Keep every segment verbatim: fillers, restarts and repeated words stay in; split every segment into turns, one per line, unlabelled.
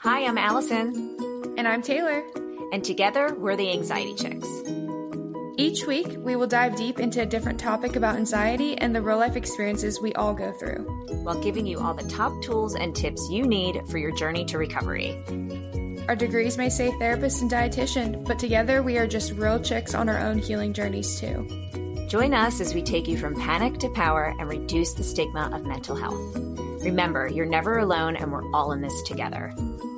Hi, I'm Allison.
And I'm Taylor.
And together, we're the Anxiety Chicks.
Each week, we will dive deep into a different topic about anxiety and the real-life experiences we all go through,
while giving you all the top tools and tips you need for your journey to recovery.
Our degrees may say therapist and dietitian, but together we are just real chicks on our own healing journeys too.
Join us as we take you from panic to power and reduce the stigma of mental health. Remember, you're never alone and we're all in this together.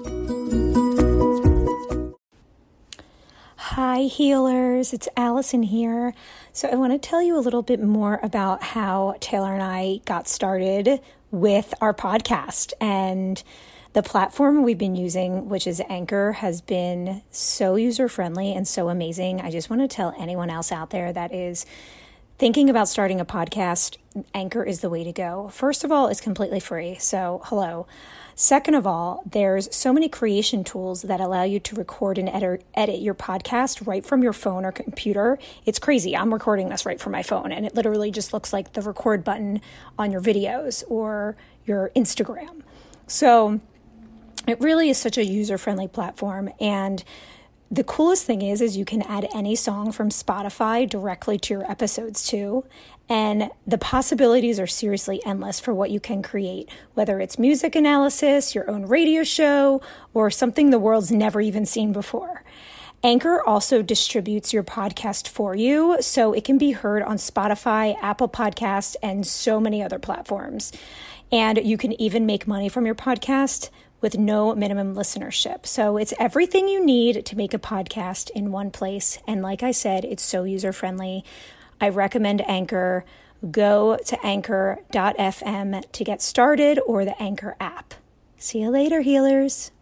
Hi healers, it's Allison here. So I want to tell you a little bit more about how Taylor and I got started with our podcast, and the platform we've been using, which is Anchor, has been so user-friendly and so amazing. I just want to tell anyone else out there that is thinking about starting a podcast, Anchor is the way to go. First of all, it's completely free, so hello. Second of all, there's so many creation tools that allow you to record and edit, edit your podcast right from your phone or computer. It's crazy. I'm recording this right from my phone, and it literally just looks like the record button on your videos or your Instagram. So it really is such a user-friendly platform, and the coolest thing is, is you can add any song from Spotify directly to your episodes too. And the possibilities are seriously endless for what you can create, whether it's music analysis, your own radio show, or something the world's never even seen before. Anchor also distributes your podcast for you, so it can be heard on Spotify, Apple Podcasts, and so many other platforms. And you can even make money from your podcast with no minimum listenership. So it's everything you need to make a podcast in one place. And like I said, it's so user-friendly. I recommend Anchor. Go to anchor dot f m to get started, or the Anchor app. See you later, healers.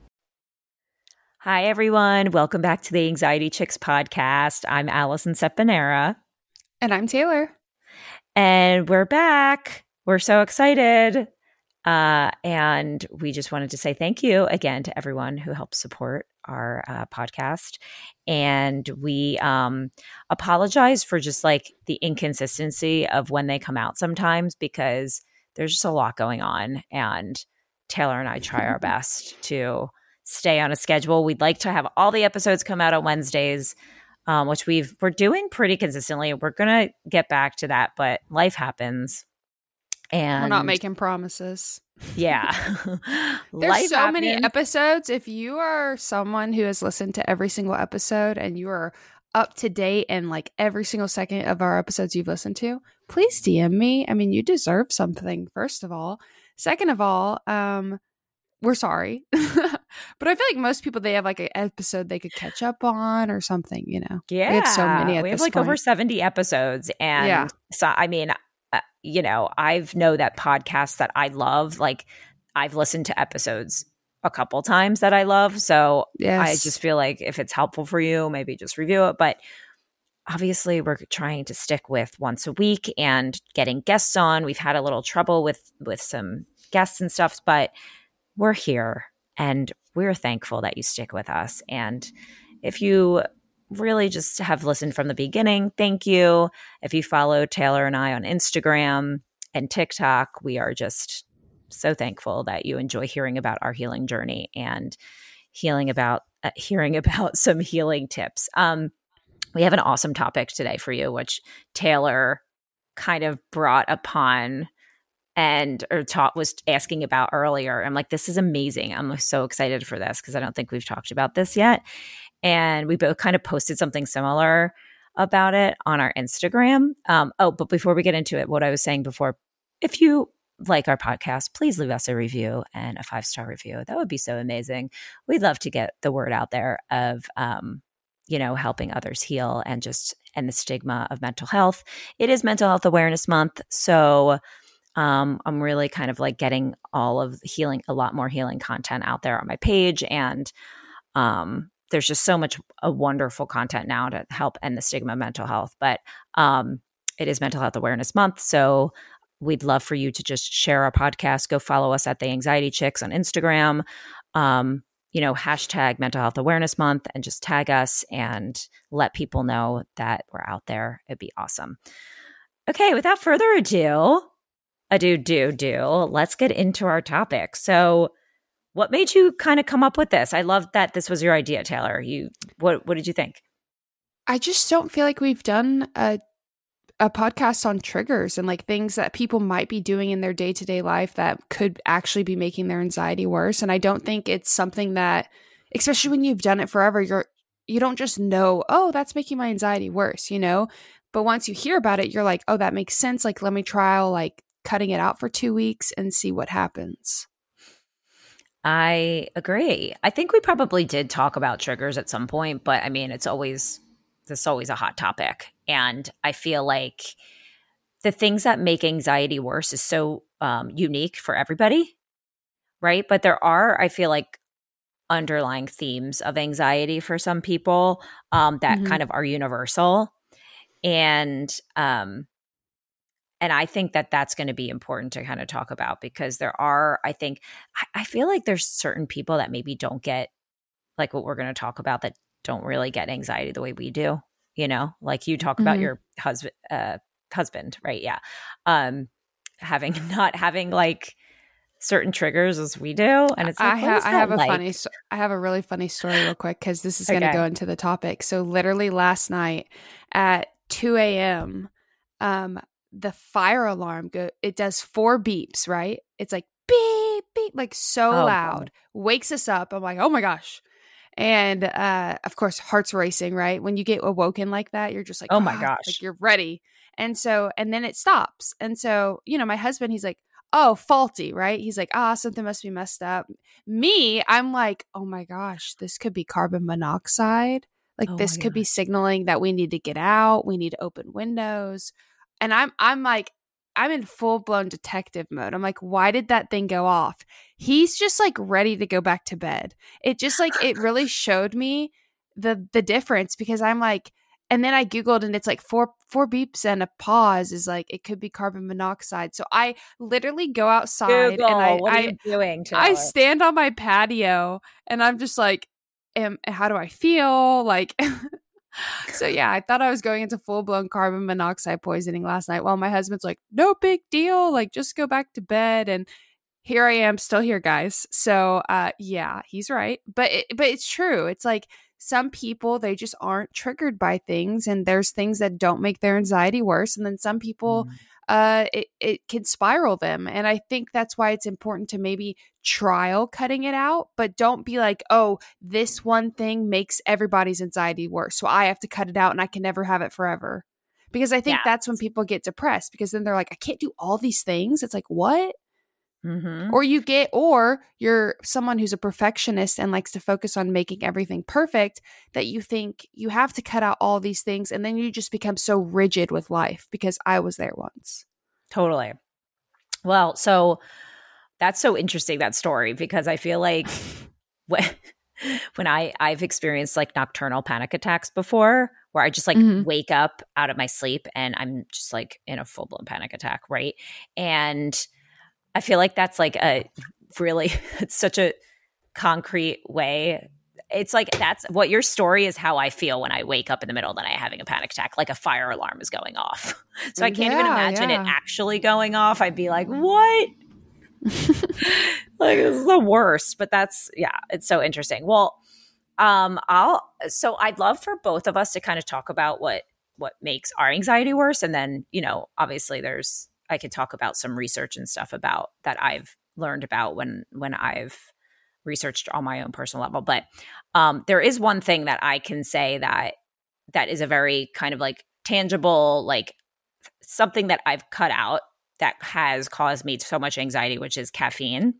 Hi, everyone. Welcome back to the Anxiety Chicks podcast. I'm Allison Sepanera.
And I'm Taylor.
And we're back. We're so excited. Uh, and we just wanted to say thank you again to everyone who helped support our uh, podcast. And we um, apologize for just like the inconsistency of when they come out sometimes, because there's just a lot going on. And Taylor and I try our best to stay on a schedule. We'd like to have all the episodes come out on Wednesdays, um, which we've, we're doing pretty consistently. We're going to get back to that, but life happens. And
we're not making promises.
Yeah.
There's
Life
so
happens.
many episodes. If you are someone who has listened to every single episode and you are up to date and like every single second of our episodes you've listened to, please D M me. I mean, you deserve something, first of all. Second of all, um, we're sorry. But I feel like most people, they have like an episode they could catch up on or something, you know?
Yeah.
We have so many at
We have
this
like
point.
over seventy episodes. And
Yeah.
so, I mean, uh, you know, I've know that podcasts that I love, like I've listened to episodes a couple times that I love. So
Yes.
I just feel like if it's helpful for you, maybe just review it. But obviously we're trying to stick with once a week and getting guests on. We've had a little trouble with, with some guests and stuff, but we're here and we're thankful that you stick with us. And if you really just have listened from the beginning, thank you. If you follow Taylor and I on Instagram and TikTok, we are just so thankful that you enjoy hearing about our healing journey and healing about uh, hearing about some healing tips. Um, we have an awesome topic today for you, which Taylor kind of brought upon and or taught was asking about earlier. I'm like, this is amazing. I'm so excited for this because I don't think we've talked about this yet. And we both kind of posted something similar about it on our Instagram. Um, oh, but before we get into it, what I was saying before, if you like our podcast, please leave us a review and a five-star review. That would be so amazing. We'd love to get the word out there of, um, you know, helping others heal and just end the stigma of mental health. It is Mental Health Awareness Month. So um, I'm really kind of like getting all of healing, a lot more healing content out there on my page. And um, there's just so much a wonderful content now to help end the stigma of mental health. But um, it is Mental Health Awareness Month. So we'd love for you to just share our podcast. Go follow us at the Anxiety Chicks on Instagram. Um, you know, hashtag Mental Health Awareness Month and just tag us and let people know that we're out there. It'd be awesome. Okay, without further ado, ado, do, do, let's get into our topic. So what made you kind of come up with this? I love that this was your idea, Taylor. You what what did you think?
I just don't feel like we've done a a podcast on triggers and like things that people might be doing in their day-to-day life that could actually be making their anxiety worse. And I don't think it's something that, especially when you've done it forever, you're you don't just know, oh, that's making my anxiety worse, you know? But once you hear about it, you're like, oh, that makes sense. Like, let me try like cutting it out for two weeks and see what happens.
I agree. I think we probably did talk about triggers at some point, but I mean, it's always this is always a hot topic. And I feel like the things that make anxiety worse is so um, unique for everybody, right? But there are, I feel like, underlying themes of anxiety for some people um, that
Mm-hmm.
kind of are universal. And um, and I think that that's going to be important to kind of talk about because there are, I think, I, I feel like there's certain people that maybe don't get like what we're going to talk about that don't really get anxiety the way we do, you know, like you talk about
Mhm.
your husband, uh, husband, right? Yeah. Um, having not having like certain triggers as we do. And it's like,
I,
what
ha-
is
I
that
have a
like?
funny, sto- I have a really funny story real quick because this is going to
Okay.
go into the topic. So literally last night at two a.m., um, the fire alarm go. It does four beeps, right? It's like beep beep, like so
Oh,
loud, wakes us up. I'm like, oh my gosh. And uh, of course, heart's racing, right? When you get awoken like that, you're just like,
Oh my
"Ah,"
gosh.
like you're ready. And so, and then it stops. And so, you know, my husband, he's like, oh, faulty, right? He's like, ah, something must be messed up. Me, I'm like, oh my gosh, this could be carbon monoxide. Like
Oh
this
my
could be signaling that we need to get out. We need to open windows. And I'm, I'm like, I'm in full blown detective mode. I'm like, why did that thing go off? He's just like ready to go back to bed. It just like, it really showed me the, the difference because I'm like, and then I Googled and it's like four, four beeps and a pause is like, it could be carbon monoxide. So I literally go outside
Google,
and I,
what are
I,
you doing, Taylor?
I stand on my patio and I'm just like, am, how do I feel? Like, so yeah, I thought I was going into full blown carbon monoxide poisoning last night while my husband's like, no big deal. Like, just go back to bed. And here I am still here, guys. So uh, yeah, he's right. But it, but it's true. It's like some people, they just aren't triggered by things. And there's things that don't make their anxiety worse. And then some people,
Mm.
uh, it, it can spiral them. And I think that's why it's important to maybe trial cutting it out, but don't be like, oh, this one thing makes everybody's anxiety worse, so I have to cut it out and I can never have it forever. Because I think
Yes.
that's when people get depressed because then they're like, I can't do all these things. It's like, what?
Mhm.
Or you get, or you're someone who's a perfectionist and likes to focus on making everything perfect that you think you have to cut out all these things. And then you just become so rigid with life because I was there once.
Totally. Well, so that's so interesting, that story, because I feel like when, when I, I've experienced like nocturnal panic attacks before where I just like
Mhm.
wake up out of my sleep and I'm just like in a full blown panic attack. Right. And I feel like that's like a really, it's such a concrete way. It's like that's what your story is how I feel when I wake up in the middle of the night having a panic attack, like a fire alarm is going off. So I can't even
Yeah,
imagine
yeah.
it actually going off. I'd be like, what? Like, this is the worst. But that's, yeah, it's so interesting. Well, um, I'll, so I'd love for both of us to kind of talk about what, what makes our anxiety worse. And then, you know, obviously there's, I could talk about some research and stuff about that I've learned about when, when I've researched on my own personal level. But um, there is one thing that I can say that, that is a very kind of like tangible, like something that I've cut out that has caused me so much anxiety, which is caffeine.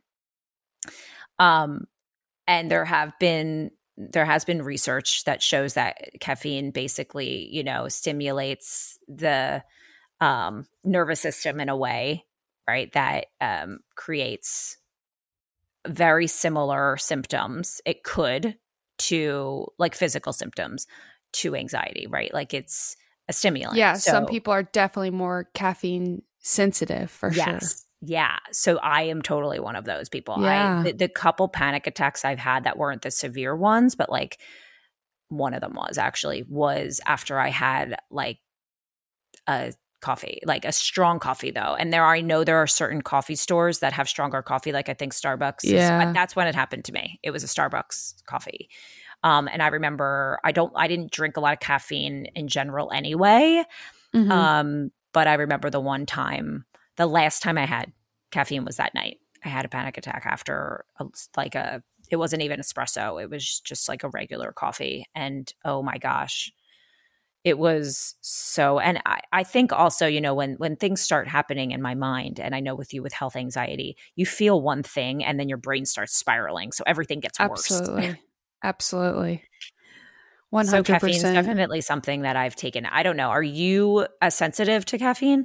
Um, and there have been, there has been research that shows that caffeine basically, you know, stimulates the um, nervous system in a way, right, that um, creates very similar symptoms. It could to like physical symptoms to anxiety, right? Like it's a stimulant.
Yeah,
So-
some people are definitely more caffeine sensitive for
yes.
sure.
Yeah. So I am totally one of those people.
Yeah.
I the, the couple panic attacks I've had that weren't the severe ones, but like one of them was actually was after I had like a coffee, like a strong coffee though. And there are, I know there are certain coffee stores that have stronger coffee. Like I think Starbucks.
Yeah.
Is, that's when it happened to me. It was a Starbucks coffee. Um, and I remember I don't, I didn't drink a lot of caffeine in general anyway.
Mm-hmm.
Um, but I remember the one time, the last time I had caffeine was that night. I had a panic attack after a, like a, it wasn't even espresso. It was just like a regular coffee. And oh my gosh, it was so, and I, I think also, you know, when, when things start happening in my mind, and I know with you with health anxiety, you feel one thing and then your brain starts spiraling. So everything gets
Absolutely.
worse.
Absolutely. one hundred percent.
So caffeine is definitely something that I've taken. I don't know. Are you as sensitive to caffeine?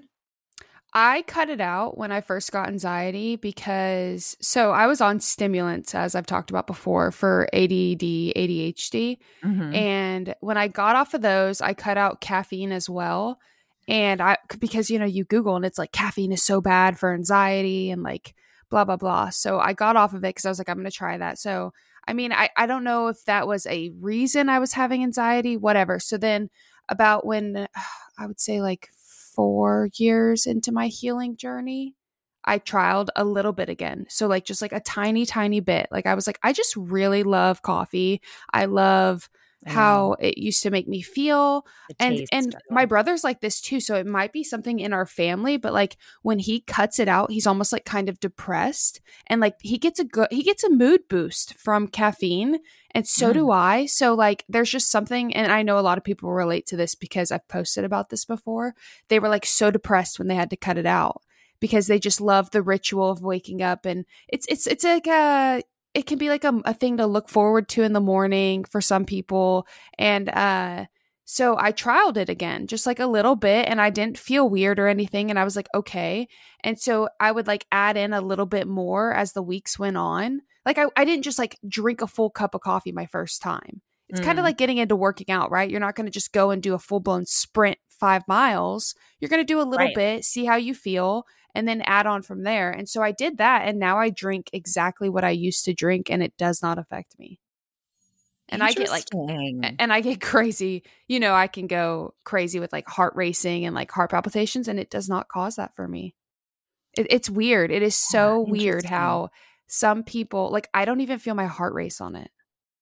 I cut it out when I first got anxiety because, so I was on stimulants, as I've talked about before, for A D D, A D H D.
Mm-hmm.
And when I got off of those, I cut out caffeine as well. And I, because, you know, you Google and it's like caffeine is so bad for anxiety and like blah, blah, blah. So I got off of it because I was like, I'm going to try that. So, I mean, I, I don't know if that was a reason I was having anxiety, whatever. So then about when I would say like four years into my healing journey, I trialed a little bit again. So like just like a tiny, tiny bit. Like I was like, I just really love coffee. I love how it used to make me feel. And and my brother's like this too. So it might be something in our family, but like when he cuts it out, he's almost like kind of depressed. And like he gets a good he gets a mood boost from caffeine. And so mm. do I. So like there's just something, and I know a lot of people relate to this because I've posted about this before. They were like so depressed when they had to cut it out because they just love the ritual of waking up. And it's it's it's like a it can be like a, a thing to look forward to in the morning for some people. And uh, so I trialed it again, just like a little bit, and I didn't feel weird or anything. And I was like, okay. And so I would like add in a little bit more as the weeks went on. Like I, I didn't just like drink a full cup of coffee my first time. It's mm. kind of like getting into working out, right? You're not going to just go and do a full blown sprint five miles. You're going to do a little
right.
bit, see how you feel, and then add on from there. And so I did that. And now I drink exactly what I used to drink, and it does not affect me. And I get like, and I get crazy. You know, I can go crazy with like heart racing and like heart palpitations, and it does not cause that for me. It, it's weird. It is so
yeah,
weird how some people, like, I don't even feel my heart race on it.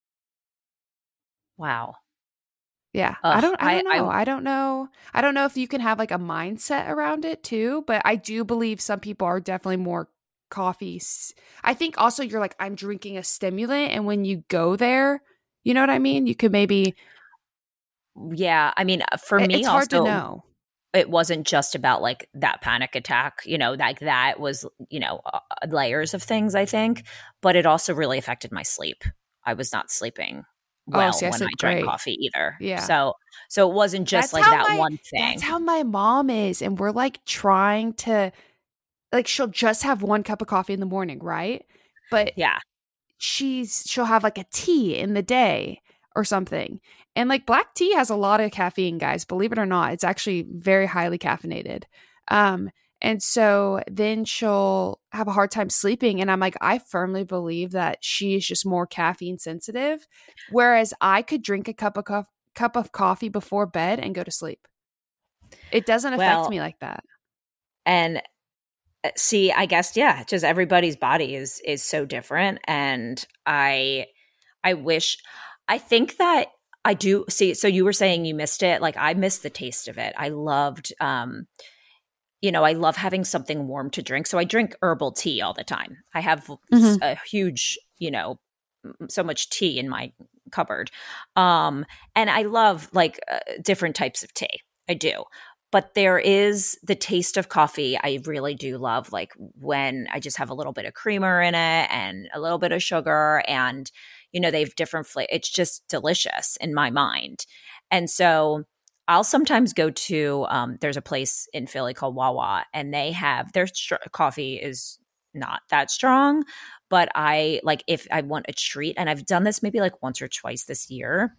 Wow.
Yeah.
Ugh,
I don't I don't
I,
know.
I,
I don't know. I don't know if you can have like a mindset around it too, but I do believe some people are definitely more coffee. I think also you're like, I'm drinking a stimulant, and when you go there, you know what I mean? You could maybe
Yeah, I mean, for
it,
me
it's hard
also,
to know.
It wasn't just about like that panic attack, you know, like that was, you know, uh, layers of things, I think, but it also really affected my sleep. I was not sleeping well
oh, see, I
when I drank
great.
coffee either.
Yeah.
So, so it wasn't just
that's
like that
my,
one thing.
That's how my mom is. And we're like trying to, like, she'll just have one cup of coffee in the morning, right? But
yeah,
she's, she'll have like a tea in the day or something. And like black tea has a lot of caffeine, guys, believe it or not. It's actually very highly caffeinated. Um, and so then she'll have a hard time sleeping. And I'm like, I firmly believe that she is just more caffeine sensitive. Whereas I could drink a cup of co- cup of coffee before bed and go to sleep. It doesn't affect
well,
me like that.
And see, I guess, yeah, just everybody's body is is so different. And I I wish, I think that I do see. So you were saying you missed it. Like I missed the taste of it. I loved, um, you know, I love having something warm to drink. So I drink herbal tea all the time. I have mm-hmm. a huge, you know, so much tea in my cupboard. Um, and I love like uh, different types of tea. I do. But there is the taste of coffee I really do love, like when I just have a little bit of creamer in it and a little bit of sugar, and, you know, they have different flavors. It's just delicious in my mind. And so I'll sometimes go to, um, there's a place in Philly called Wawa, and they have, their str- coffee is not that strong, but I like if I want a treat, and I've done this maybe like once or twice this year,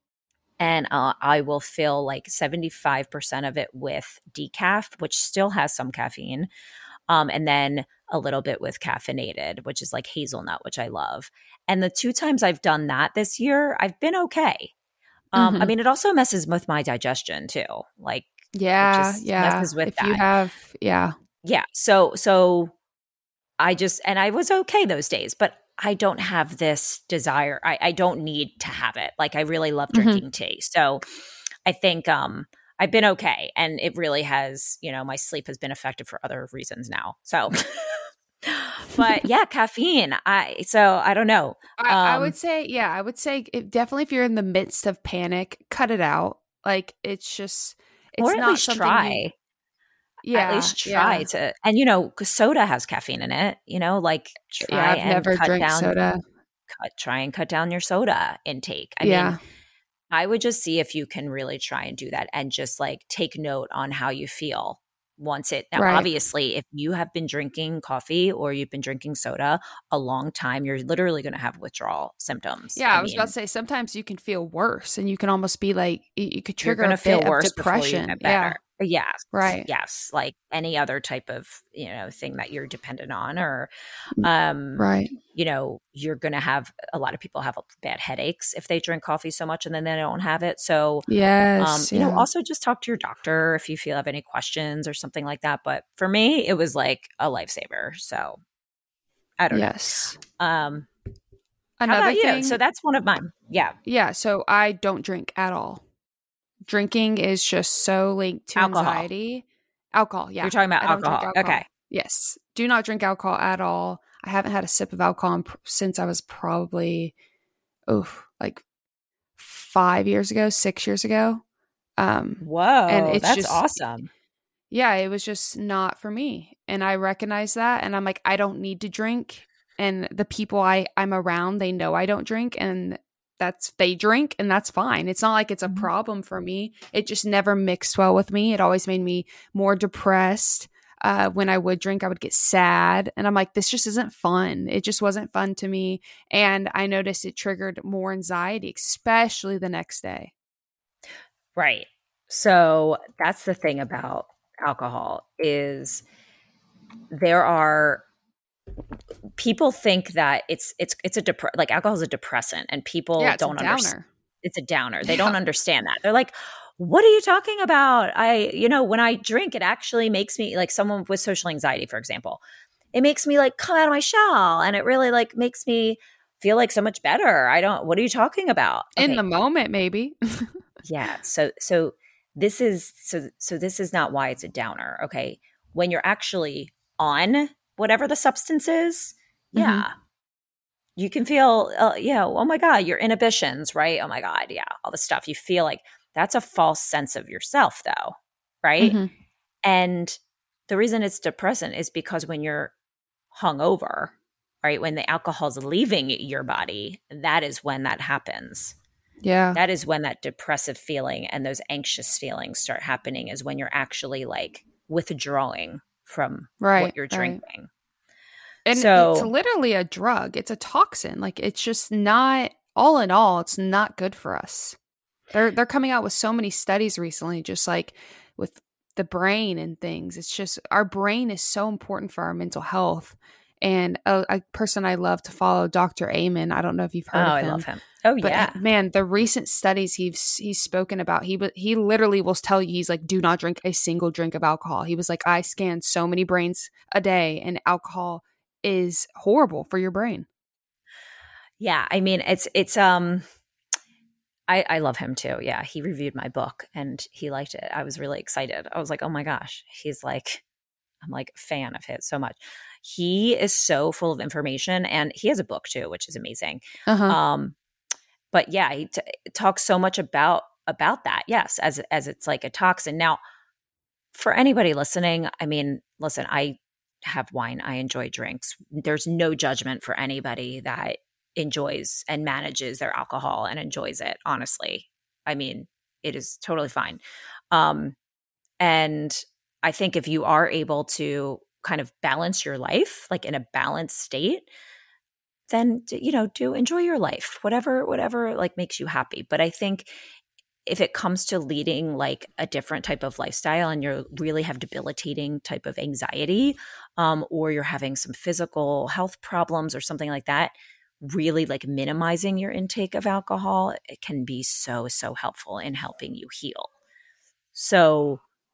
and uh, I will fill like seventy-five percent of it with decaf, which still has some caffeine, um, and then a little bit with caffeinated, which is like hazelnut, which I love. And the two times I've done that this year, I've been okay. Um,
mm-hmm.
I mean, it also messes with my digestion too. Like
Yeah,
just
yeah.
messes with
If you
that.
have, yeah.
Yeah. So, so I just, and I was okay those days, but I don't have this desire. I, I don't need to have it. Like I really love
Mhm.
drinking tea. So I think um, I've been okay. And it really has, you know, my sleep has been affected for other reasons now. So, but yeah, caffeine. I, so I don't know.
I, I
Um,
would say, yeah, I would say if, definitely if you're in the midst of panic, cut it out. Like it's just,
or
it's
at
not
least
something
try.
you,
At
yeah,
least try
yeah.
to, and you know, 'cause soda has caffeine in it, you know, like
Yeah,
try
I've
and
never
cut
drank
down,
soda.
cut, try and cut down your soda intake. I mean,
Yeah.
I would just see if you can really try and do that and just like take note on how you feel once it. Now,
Right.
obviously, if you have been drinking coffee or you've been drinking soda a long time, you're literally going to have withdrawal symptoms.
Yeah,
I
I was about
mean,
to say sometimes you can feel worse and you can almost be like, you you could
you're
trigger
going
a
to feel
bit of
worse before you
depression.
get
Yeah.
better. Yes.
Right.
Yes. Like any other type of, you know, thing that you're dependent on or,
Mm,
um,
Right.
you know, you're going to have a lot of people have bad headaches if they drink coffee so much and then they don't have it. So, um,
Yes.
you know,
Yeah.
also just talk to your doctor if you feel have any questions or something like that. But for me, it was like a lifesaver. So I don't
Yes.
know. Um, how
Another
about you?
thing.
So that's one of mine. Yeah.
Yeah. So I don't drink at all. Drinking is just so linked to
Alcohol.
anxiety. Alcohol. Yeah.
You're talking about
I don't drink
alcohol.
alcohol.
Okay.
Yes. Do not drink alcohol at all. I haven't had a sip of alcohol in, since I was probably, oh, like five years ago, six years ago. Um,
Whoa.
and it's
That's
just,
awesome.
yeah, it was just not for me. And I recognize that. And I'm like, I don't need to drink. And the people I, I'm around, they know I don't drink. And that's, they drink and that's fine. It's not like it's a
Mhm.
problem for me. It just never mixed well with me. It always made me more depressed. Uh, when I would drink, I would get sad. And I'm like, this just isn't fun. It just wasn't fun to me. And I noticed it triggered more anxiety, especially the next day.
Right. So that's the thing about alcohol is there are people think that it's it's it's a dep- like alcohol is a depressant and people
Yeah, it's
don't
a downer.
understand it's a downer. They
Yeah.
don't understand that. They're like, what are you talking about? I, you know, when I drink, it actually makes me like someone with social anxiety, for example, it makes me like come out of my shell and it really like makes me feel like so much better. I don't, what are you talking about?
In
Okay.
the moment, maybe.
Yeah. So, so this is, so, so this is not why it's a downer. Okay. When you're actually on whatever the substance is, yeah.
Mhm.
You can feel, uh, yeah, oh my God, your inhibitions, right? Oh my God, yeah, all the stuff. You feel like that's a false sense of yourself, though, right?
Mhm.
And the reason it's depressant is because when you're hungover, right, when the alcohol's leaving your body, that is when that happens.
Yeah.
That is when that depressive feeling and those anxious feelings start happening, is when you're actually like withdrawing from
Right.
what you're
right.
drinking.
And
So-
it's literally a drug. It's a toxin. Like it's just not, all in all, it's not good for us. They're they're coming out with so many studies recently, just like with the brain and things. It's just our brain is so important for our mental health. And a, a person I love to follow, Doctor Amen. I don't know if you've
Oh,
heard of
I
him.
love him. Oh,
But
yeah.
man, the recent studies he's he's spoken about, he he literally will tell you, he's like, do not drink a single drink of alcohol. He was like, I scan so many brains a day, and alcohol is horrible for your brain.
Yeah, I mean, it's it's um I I love him too. Yeah, he reviewed my book and he liked it. I was really excited. I was like, "Oh my gosh." He's like, I'm like a fan of his so much. He is so full of information and he has a book too, which is amazing.
Uh-huh.
Um but yeah, he t- talks so much about about that. Yes, as as it's like a toxin. Now, for anybody listening, I mean, listen, I have wine. I enjoy drinks. There's no judgment for anybody that enjoys and manages their alcohol and enjoys it, honestly. I mean, it is totally fine. Um, and I think if you are able to kind of balance your life, like in a balanced state, then, you know, do enjoy your life, whatever, whatever like makes you happy. But I think if it comes to leading like a different type of lifestyle and you really have debilitating type of anxiety, um, or you're having some physical health problems or something like that, really like minimizing your intake of alcohol, it can be so, so helpful in helping you heal. So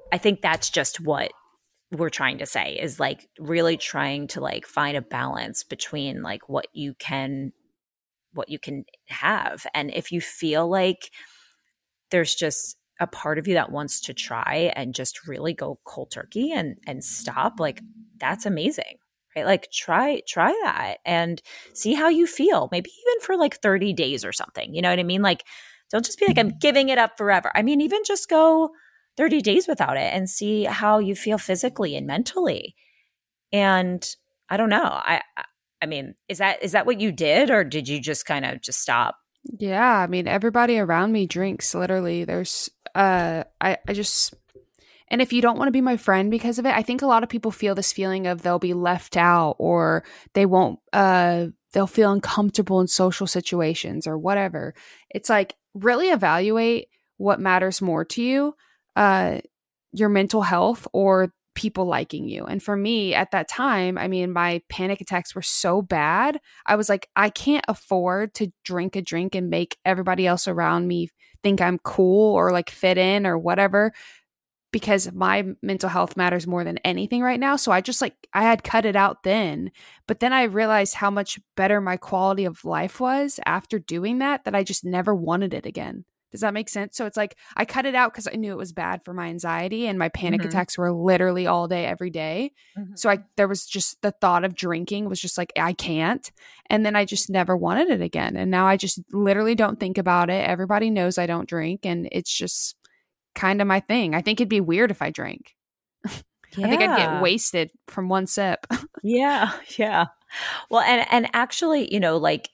I think that's just what we're trying to say, is like really trying to like find a balance between like what you can what you can have. And if you feel like there's just a part of you that wants to try and just really go cold turkey and and stop, like that's amazing. Right? Like try try that and see how you feel. Maybe even for like thirty days or something. You know what I mean? Like don't just be like, I'm giving it up forever. I mean, even just go thirty days without it and see how you feel physically and mentally. And I don't know. I I mean, is that is that what you did, or did you just kind of just stop?
Yeah, I mean, everybody around me drinks, literally. There's uh I I just and if you don't want to be my friend because of it, I think a lot of people feel this feeling of they'll be left out, or they won't uh they'll feel uncomfortable in social situations or whatever. It's like really evaluate what matters more to you, uh your mental health or people liking you. And for me at that time, I mean, my panic attacks were so bad. I was like, I can't afford to drink a drink and make everybody else around me think I'm cool or like fit in or whatever, because my mental health matters more than anything right now. So I just like, I had cut it out then. But then I realized how much better my quality of life was after doing that, that I just never wanted it again. Does that make sense? So it's like I cut it out because I knew it was bad for my anxiety, and my panic
Mhm.
attacks were literally all day, every day.
Mhm.
So I there was just the thought of drinking was just like, I can't. And then I just never wanted it again. And now I just literally don't think about it. Everybody knows I don't drink, and it's just kind of my thing. I think it'd be weird if I drank.
Yeah.
I think I'd get wasted from one sip.
Yeah. Yeah. Well, and and actually, you know, like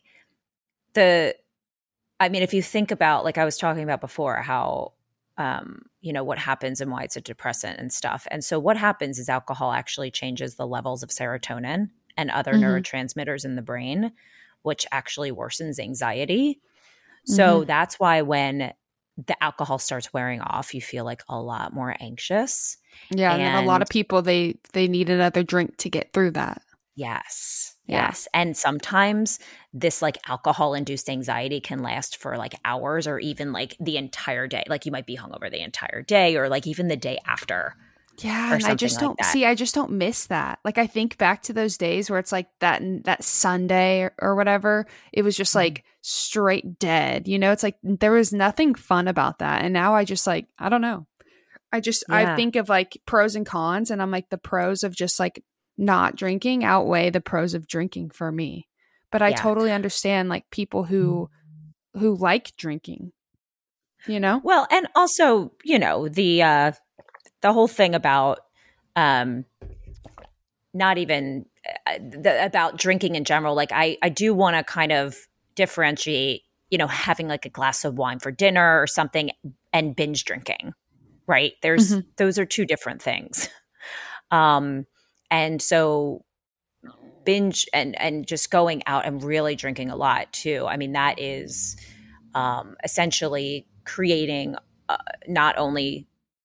the I mean, if you think about, like I was talking about before, how, um, you know, what happens and why it's a depressant and stuff. And so what happens is alcohol actually changes the levels of serotonin and other
Mhm.
neurotransmitters in the brain, which actually worsens anxiety. So
Mhm.
that's why when the alcohol starts wearing off, you feel like a lot more anxious.
Yeah, and then a lot
And
of people they they need another drink to get through that.
yes.
Yeah.
Yes. And sometimes this like alcohol induced anxiety can last for like hours or even like the entire day. Like you might be hungover the entire day or like even the day after
Yeah,
or
and I
something
just
like
don't
that.
see. I just don't miss that. Like I think back to those days where it's like that that Sunday or, or whatever. It was just
Mhm.
like straight dead. You know, it's like there was nothing fun about that. And now I just like I don't know. I just I
Yeah.
think of like pros and cons, and I'm like the pros of just like not drinking outweigh the pros of drinking for me. But I
Yeah.
totally understand like people who who like drinking. You know?
Well, and also, you know, the uh the whole thing about um not even uh, the, about drinking in general, like I I do want to kind of differentiate, you know, having like a glass of wine for dinner or something and binge drinking, right? There's
Mhm.
those are two different things. Um and so binge and and just going out and really drinking a lot too. I mean, that is um essentially creating uh, not only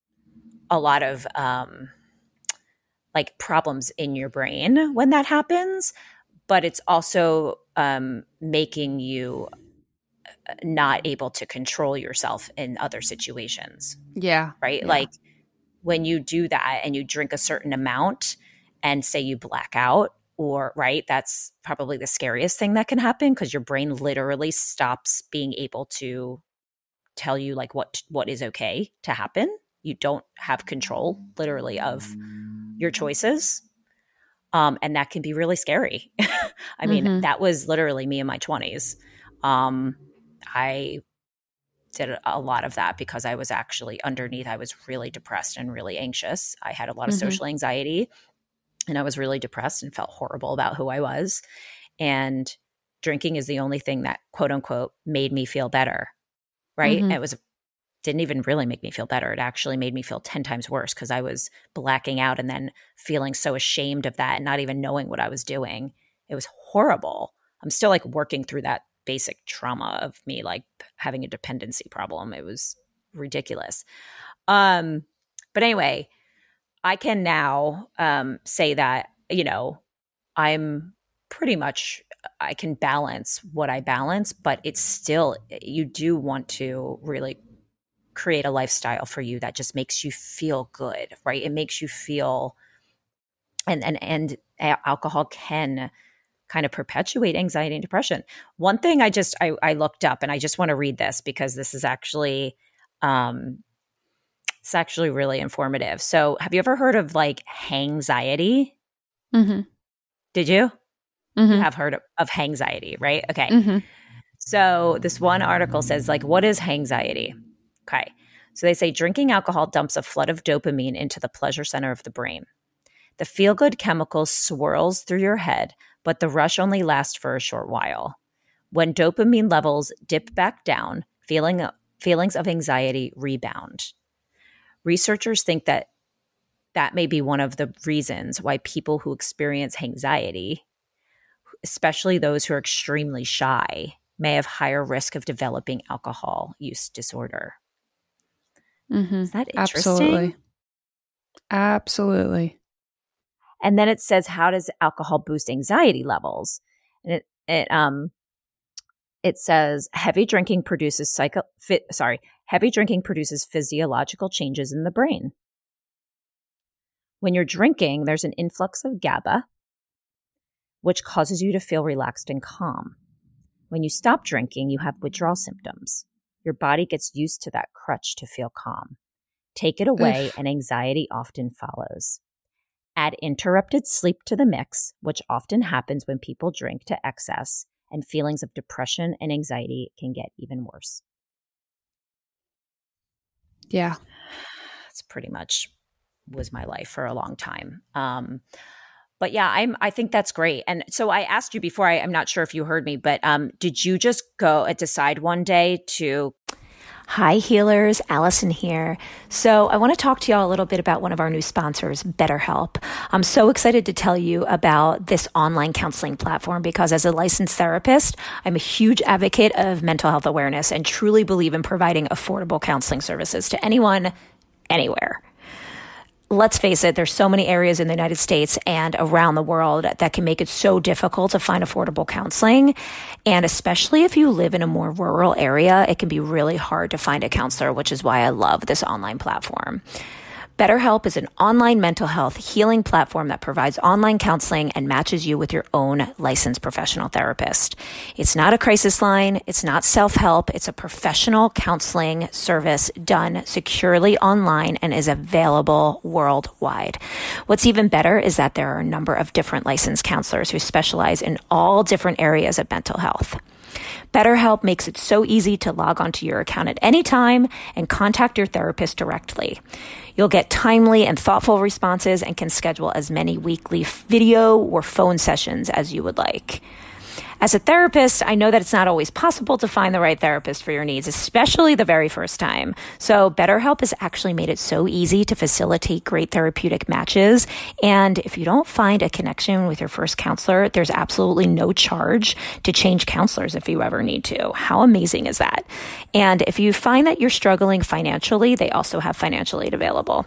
a lot of um like problems in your brain when that happens, but it's also um, making you not able to control yourself in other situations,
Yeah.
right?
Yeah.
Like when you do that and you drink a certain amount and say you black out, or right, that's probably the scariest thing that can happen because your brain literally stops being able to tell you like what what is okay to happen. You don't have control literally of your choices. Um, and that can be really scary. I mean,
Mhm.
that was literally me in my twenties. Um, I did a lot of that because I was actually underneath, I was really depressed and really anxious. I had a lot of
Mhm.
social anxiety and I was really depressed and felt horrible about who I was. And drinking is the only thing that quote unquote made me feel better. Right.
Mhm.
It was didn't even really make me feel better. It actually made me feel ten times worse because I was blacking out and then feeling so ashamed of that and not even knowing what I was doing. It was horrible. I'm still like working through that basic trauma of me like having a dependency problem. It was ridiculous. Um, but anyway, I can now um, say that, you know, I'm pretty much, I can balance what I balance, but it's still, you do want to really create a lifestyle for you that just makes you feel good, right? It makes you feel, and and and alcohol can kind of perpetuate anxiety and depression. One thing I just I, I looked up, and I just want to read this because this is actually um it's actually really informative. So have you ever heard of like hangxiety?
Mm-hmm.
Did you?
Mm-hmm.
You have heard of, of hangxiety, right? Okay.
Mm-hmm.
So this one article says, like, what is hangxiety? Okay. So they say drinking alcohol dumps a flood of dopamine into the pleasure center of the brain. The feel-good chemical swirls through your head, but the rush only lasts for a short while. When dopamine levels dip back down, feeling, feelings of anxiety rebound. Researchers think that that may be one of the reasons why people who experience anxiety, especially those who are extremely shy, may have higher risk of developing alcohol use disorder.
Mm-hmm.
Is that interesting?
Absolutely. Absolutely.
And then it says, how does alcohol boost anxiety levels? And it it um it says heavy drinking produces psycho fit, sorry, heavy drinking produces physiological changes in the brain. When you're drinking, there's an influx of GABA, which causes you to feel relaxed and calm. When you stop drinking, you have withdrawal symptoms. Your body gets used to that crutch to feel calm. Take it away, Oof. and anxiety often follows. Add interrupted sleep to the mix, which often happens when people drink to excess, and feelings of depression and anxiety can get even worse.
Yeah.
That's pretty much was my life for a long time. Um, but yeah, I'm, I think that's great. And so I asked you before, I, I'm not sure if you heard me, but um, did you just go uh, decide one day to...
Hi, healers. Allison here. So I want to talk to y'all a little bit about one of our new sponsors, BetterHelp. I'm so excited to tell you about this online counseling platform because as a licensed therapist, I'm a huge advocate of mental health awareness and truly believe in providing affordable counseling services to anyone, anywhere. Let's face it, there's so many areas in the United States and around the world that can make it so difficult to find affordable counseling. And especially if you live in a more rural area, it can be really hard to find a counselor, which is why I love this online platform. BetterHelp is an online mental health healing platform that provides online counseling and matches you with your own licensed professional therapist. It's not a crisis line. It's not self-help. It's a professional counseling service done securely online and is available worldwide. What's even better is that there are a number of different licensed counselors who specialize in all different areas of mental health. BetterHelp makes it so easy to log onto your account at any time and contact your therapist directly. You'll get timely and thoughtful responses and can schedule as many weekly video or phone sessions as you would like. As a therapist, I know that it's not always possible to find the right therapist for your needs, especially the very first time. So BetterHelp has actually made it so easy to facilitate great therapeutic matches. And if you don't find a connection with your first counselor, there's absolutely no charge to change counselors if you ever need to. How amazing is that? And if you find that you're struggling financially, they also have financial aid available.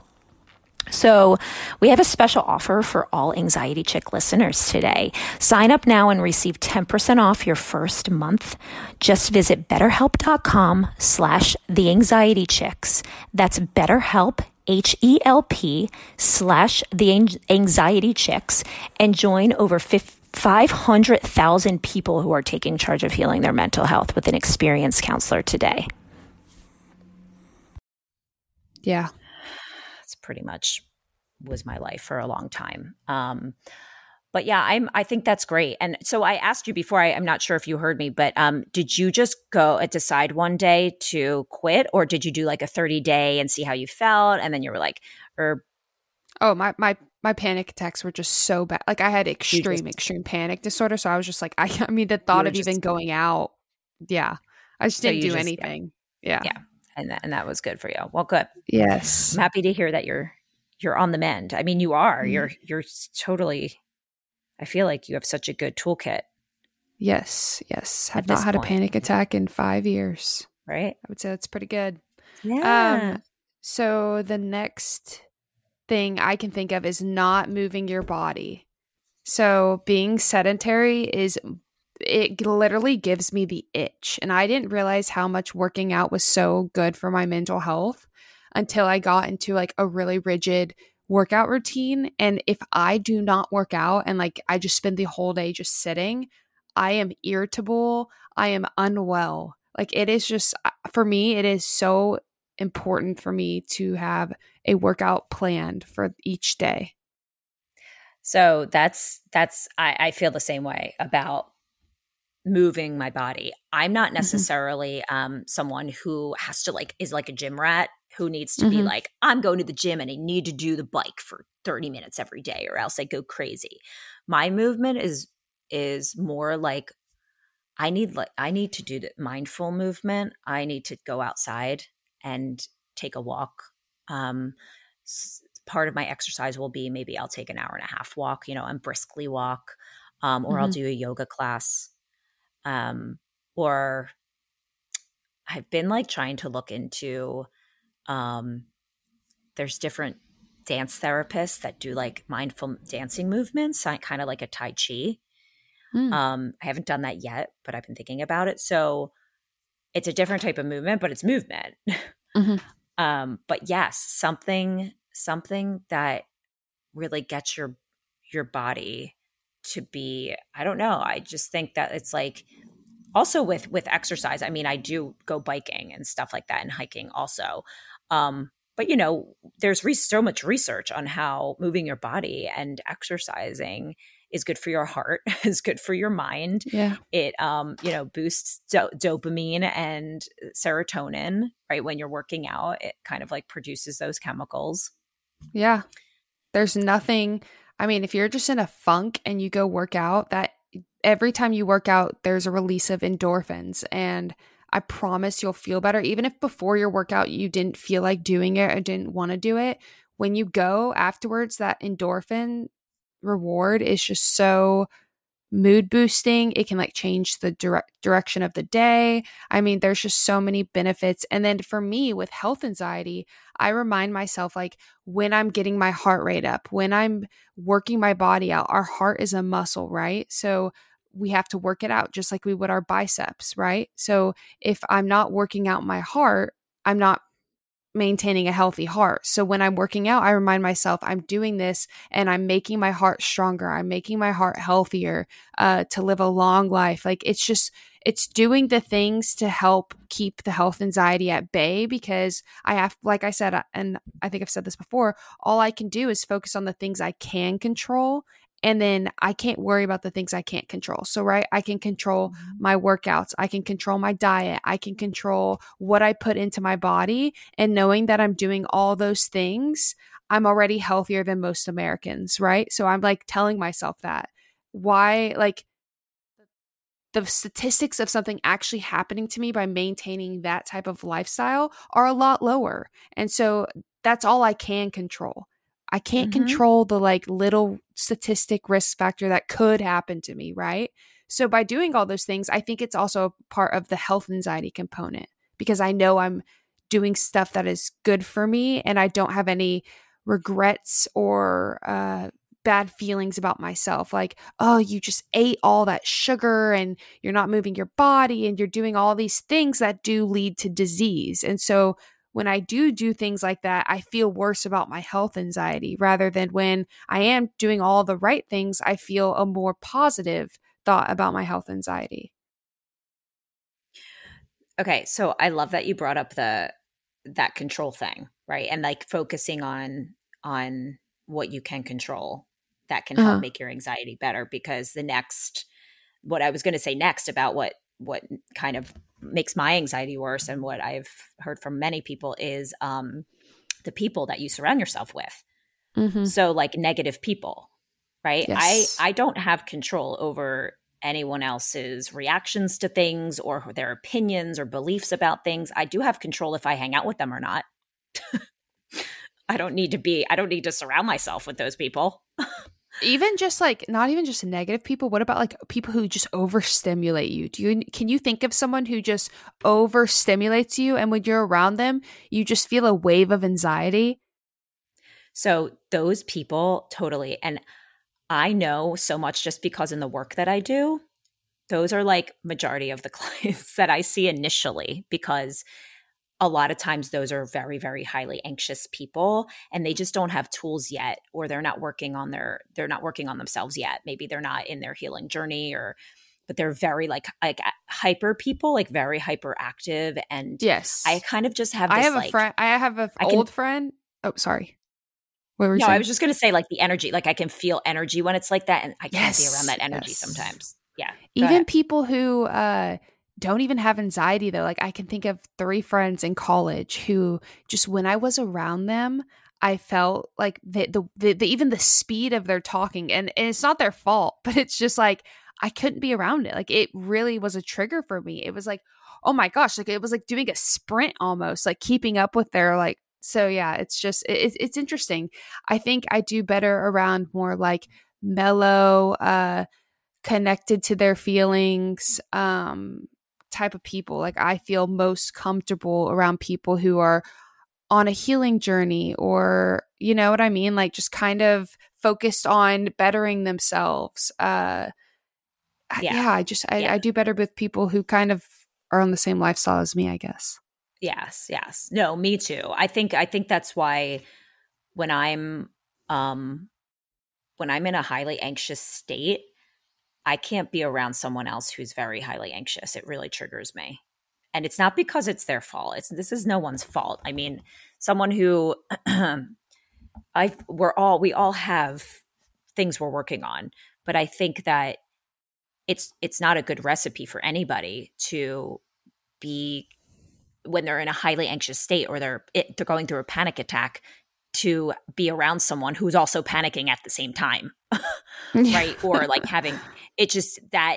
So we have a special offer for all Anxiety Chick listeners today. Sign up now and receive ten percent off your first month. Just visit betterhelp.com slash the anxiety chicks. That's BetterHelp, H E L P slash the anxiety chicks and join over five hundred thousand people who are taking charge of healing their mental health with an experienced counselor today.
Yeah.
Pretty much was my life for a long time. Um, but yeah, I'm, I think that's great. And so I asked you before, I, I'm not sure if you heard me, but um, did you just go uh, decide one day to quit, or did you do like a thirty day and see how you felt? And then you were like, or.
Oh, my, my, my panic attacks were just so bad. Like I had extreme,
just,
extreme panic disorder. So I was just like, I, I mean, the thought of just, even going out. Yeah. I just didn't so do just, anything. Yeah.
Yeah. yeah. And that, and that was good for you. Well, good.
Yes.
I'm happy to hear that you're, you're on the mend. I mean, you are, mm-hmm. you're, you're totally, I feel like you have such a good toolkit.
Yes. Yes. I've not had point. a panic attack in five years.
Right.
I would say that's pretty good.
Yeah.
Um, so the next thing I can think of is not moving your body. So being sedentary is it literally gives me the itch. And I didn't realize how much working out was so good for my mental health until I got into like a really rigid workout routine. And if I do not work out and like I just spend the whole day just sitting, I am irritable. I am unwell. Like it is just, for me, it is so important for me to have a workout planned for each day.
So that's, that's, I, I feel the same way about moving my body. I'm not necessarily mm-hmm. um, someone who has to like, is like a gym rat who needs to mm-hmm. be like, I'm going to the gym and I need to do the bike for thirty minutes every day or else I go crazy. My movement is, is more like, I need like, I need to do the mindful movement. I need to go outside and take a walk. Um, part of my exercise will be maybe I'll take an hour and a half walk, you know, and briskly walk, um, or mm-hmm. I'll do a yoga class. Um, or I've been like trying to look into, um, there's different dance therapists that do like mindful dancing movements, kind of like a Tai Chi. Mm. Um, I haven't done that yet, but I've been thinking about it. So it's a different type of movement, but it's movement. Mm-hmm. um, but yes, something, something that really gets your, your body to be, I don't know. I just think that it's like also with, with exercise. I mean, I do go biking and stuff like that and hiking also. Um, but you know, there's re- so much research on how moving your body and exercising is good for your heart, is good for your mind.
Yeah.
It, um, you know, boosts do- dopamine and serotonin, right? When you're working out, it kind of like produces those chemicals.
Yeah. There's nothing, I mean, if you're just in a funk and you go work out, that every time you work out, there's a release of endorphins. And I promise you'll feel better. Even if before your workout, you didn't feel like doing it or didn't want to do it. When you go afterwards, that endorphin reward is just so mood boosting. It can like change the direct direction of the day. I mean, there's just so many benefits. And then for me with health anxiety, I remind myself like when I'm getting my heart rate up, when I'm working my body out, our heart is a muscle, right? So we have to work it out just like we would our biceps, right? So if I'm not working out my heart, I'm not maintaining a healthy heart. So when I'm working out, I remind myself I'm doing this and I'm making my heart stronger. I'm making my heart healthier uh, to live a long life. Like it's just, it's doing the things to help keep the health anxiety at bay because I have, like I said, and I think I've said this before, all I can do is focus on the things I can control. And then I can't worry about the things I can't control. So, right, I can control my workouts. I can control my diet. I can control what I put into my body. And knowing that I'm doing all those things, I'm already healthier than most Americans, right? So I'm like telling myself that. Why, like, the statistics of something actually happening to me by maintaining that type of lifestyle are a lot lower. And so that's all I can control. I can't mm-hmm. control the like little statistic risk factor that could happen to me, right? So by doing all those things, I think it's also part of the health anxiety component because I know I'm doing stuff that is good for me and I don't have any regrets or uh, bad feelings about myself. Like, oh, you just ate all that sugar and you're not moving your body and you're doing all these things that do lead to disease. And so when I do do things like that, I feel worse about my health anxiety rather than when I am doing all the right things, I feel a more positive thought about my health anxiety.
Okay, so I love that you brought up the that control thing, right? And like focusing on on what you can control that can help uh-huh. make your anxiety better because the next what I was going to say next about what what kind of makes my anxiety worse and what I've heard from many people is um, the people that you surround yourself with. Mm-hmm. So like negative people, right? Yes. I, I don't have control over anyone else's reactions to things or their opinions or beliefs about things. I do have control if I hang out with them or not. I don't need to be, I don't need to surround myself with those people.
Even just like, not even just negative people. What about like people who just overstimulate you? Do you, can you think of someone who just overstimulates you and when you're around them, you just feel a wave of anxiety?
So those people, totally. And I know so much just because in the work that I do, those are like majority of the clients that I see initially, because a lot of times those are very, very highly anxious people, and they just don't have tools yet, or they're not working on their, they're not working on themselves yet. Maybe they're not in their healing journey, or, but they're very like, like hyper people, like very hyperactive. And
yes,
I kind of just have, this,
I have
like,
a friend, I have an
I
old
can,
friend. Oh, sorry. What were you
no,
saying?
I was just going to say, like, the energy, like I can feel energy when it's like that. And I can't
yes,
be around that energy
yes.
sometimes. Yeah.
Even people who, uh, don't even have anxiety though. Like I can think of three friends in college who just when I was around them, I felt like the, the, the, the even the speed of their talking, and, and it's not their fault, but it's just like, I couldn't be around it. Like it really was a trigger for me. It was like, oh my gosh, like it was like doing a sprint almost, like keeping up with their like, so yeah, it's just, it, it's interesting. I think I do better around more like mellow, uh, connected to their feelings, um, type of people. Like I feel most comfortable around people who are on a healing journey, or you know what I mean, like just kind of focused on bettering themselves. Uh yeah, yeah I just I,
yeah.
I do better with people who kind of are on the same lifestyle as me, I guess.
Yes, yes. No, me too. I think I think that's why when I'm um when I'm in a highly anxious state, I can't be around someone else who's very highly anxious. It really triggers me. And it's not because it's their fault. It's this is no one's fault. I mean, someone who I we're all we all have things we're working on, but I think that it's it's not a good recipe for anybody to be when they're in a highly anxious state, or they're it, they're going through a panic attack, to be around someone who's also panicking at the same time. Right? Or like having it just that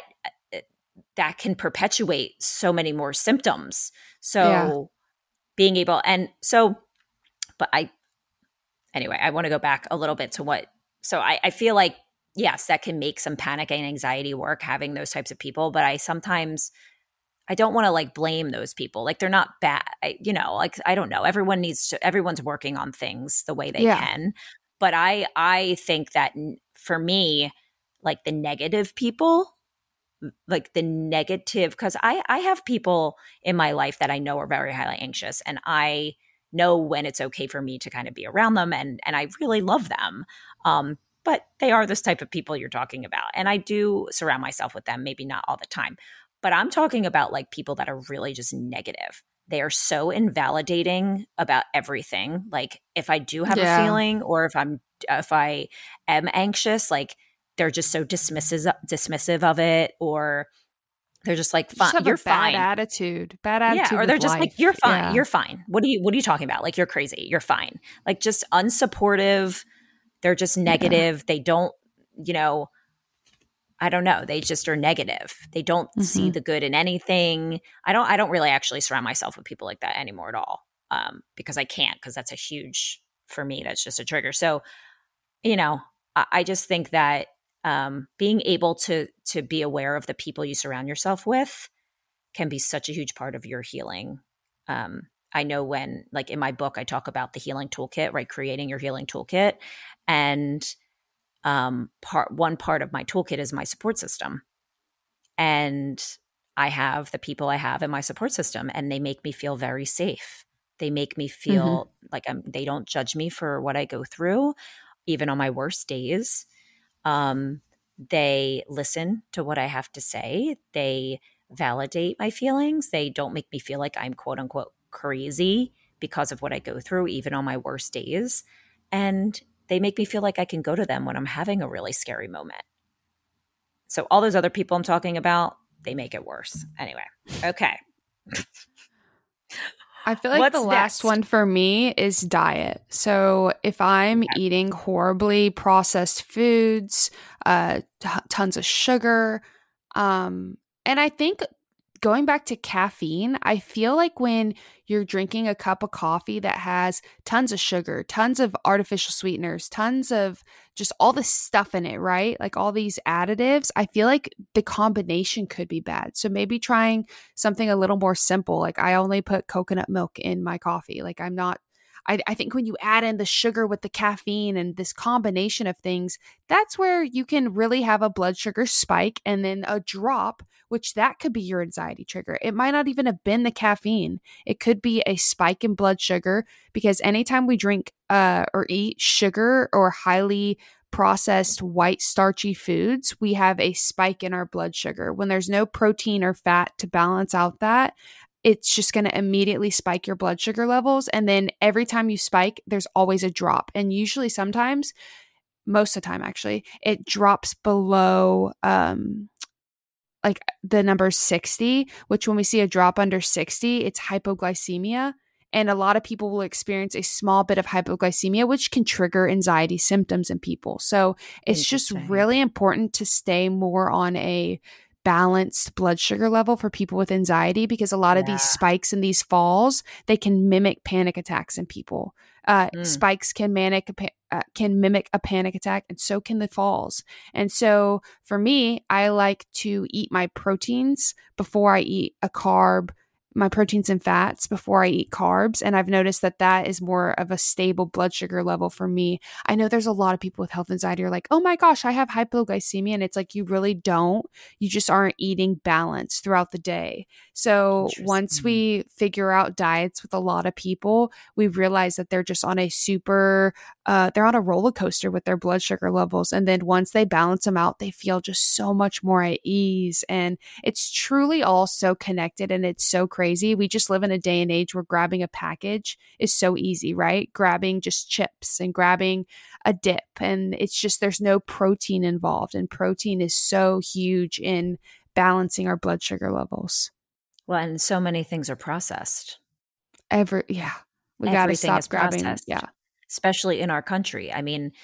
that can perpetuate so many more symptoms. So yeah. being able, and so, but I, anyway, I want to go back a little bit to what, so I, I feel like, yes, that can make some panic and anxiety work, having those types of people, but I sometimes, I don't want to like blame those people. Like they're not bad, I, you know, like, I don't know. Everyone needs to, everyone's working on things the way they yeah. can. But I, I think that for me, like the negative people, like the negative, because I, I have people in my life that I know are very highly anxious, and I know when it's okay for me to kind of be around them, and, and I really love them. Um, but they are this type of people you're talking about. And I do surround myself with them, maybe not all the time. But I'm talking about like people that are really just negative. They are so invalidating about everything. Like if I do have yeah. a feeling, or if I'm if I am anxious, like they're just so dismissive dismissive of it, or they're just like, fine,
just
you're
a bad
fine.
attitude, bad attitude.
Yeah, or they're
with
just
life.
like, you're fine,
yeah.
you're fine. What are you What are you talking about? Like you're crazy. You're fine. Like just unsupportive. They're just negative. Yeah. They don't, you know. I don't know. They just are negative. They don't mm-hmm. see the good in anything. I don't. I don't really actually surround myself with people like that anymore at all, um, because I can't. Because that's a huge for me. That's just a trigger. So, you know, I, I just think that um, being able to to be aware of the people you surround yourself with can be such a huge part of your healing. Um, I know when, like in my book, I talk about the healing toolkit, right? Creating your healing toolkit, and Um, part one part of my toolkit is my support system, and I have the people I have in my support system, and they make me feel very safe. They make me feel mm-hmm. like I'm. They don't judge me for what I go through, even on my worst days. Um, they listen to what I have to say. They validate my feelings. They don't make me feel like I'm quote unquote crazy because of what I go through, even on my worst days, and they make me feel like I can go to them when I'm having a really scary moment. So all those other people I'm talking about, they make it worse. Anyway, okay.
I feel like What's the last next? one for me is diet. So if I'm okay. eating horribly processed foods, uh, t- tons of sugar, um, and I think going back to caffeine, I feel like when you're drinking a cup of coffee that has tons of sugar, tons of artificial sweeteners, tons of just all this stuff in it, right? Like all these additives, I feel like the combination could be bad. So maybe trying something a little more simple. Like I only put coconut milk in my coffee. Like I'm not, I, I think when you add in the sugar with the caffeine and this combination of things, that's where you can really have a blood sugar spike and then a drop, which that could be your anxiety trigger. It might not even have been the caffeine. It could be a spike in blood sugar, because anytime we drink uh, or eat sugar or highly processed white starchy foods, we have a spike in our blood sugar. When there's no protein or fat to balance out that, it's just going to immediately spike your blood sugar levels. And then every time you spike, there's always a drop. And usually sometimes, most of the time actually, it drops below um, like the number sixty, which when we see a drop under sixty, it's hypoglycemia. And a lot of people will experience a small bit of hypoglycemia, which can trigger anxiety symptoms in people. So it's just really important to stay more on a balanced blood sugar level for people with anxiety, because a lot of yeah. these spikes and these falls, they can mimic panic attacks in people. Uh, mm. Spikes can manic uh, can mimic a panic attack, and so can the falls. And so for me, I like to eat my proteins before I eat a carb, my proteins and fats before I eat carbs. And I've noticed that that is more of a stable blood sugar level for me. I know there's a lot of people with health anxiety are like, oh my gosh, I have hypoglycemia. And it's like, you really don't. You just aren't eating balance throughout the day. So once we figure out diets with a lot of people, we realize that they're just on a super, uh, they're on a roller coaster with their blood sugar levels. And then once they balance them out, they feel just so much more at ease. And it's truly all so connected, and it's so crazy. Crazy. We just live in a day and age where grabbing a package is so easy, right? Grabbing just chips and grabbing a dip. And it's just, there's no protein involved. And protein is so huge in balancing our blood sugar levels.
Well, and so many things are processed.
Every, yeah. We got to stop grabbing. Processed, yeah.
Especially in our country. I mean,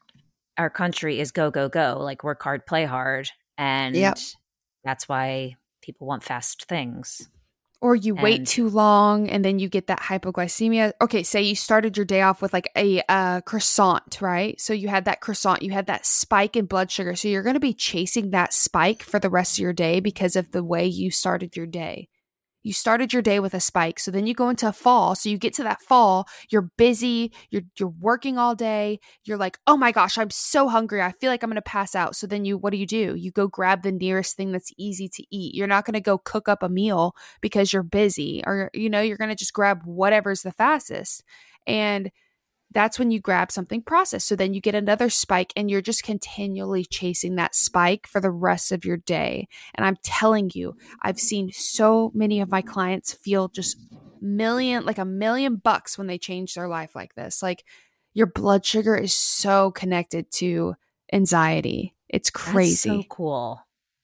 our country is go, go, go, like work hard, play hard. And yep. that's why people want fast things.
Or you wait and, too long and then you get that hypoglycemia. Okay, say you started your day off with like a uh, croissant, right? So you had that croissant, you had that spike in blood sugar. So you're going to be chasing that spike for the rest of your day because of the way you started your day. You started your day with a spike. So then you go into a fall. So you get to that fall, you're busy, you're you're working all day. You're like, oh my gosh, I'm so hungry. I feel like I'm going to pass out. So then you, what do you do? You go grab the nearest thing that's easy to eat. You're not going to go cook up a meal because you're busy, or, you know, you're going to just grab whatever's the fastest. And that's when you grab something processed. So then you get another spike, and you're just continually chasing that spike for the rest of your day. And I'm telling you, I've seen so many of my clients feel just million, like a million bucks when they change their life like this. Like, your blood sugar is so connected to anxiety. It's crazy.
That's so cool.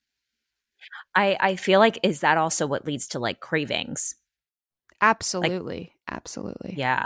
I, I feel like, is that also what leads to like cravings?
Absolutely. Like, absolutely.
Yeah.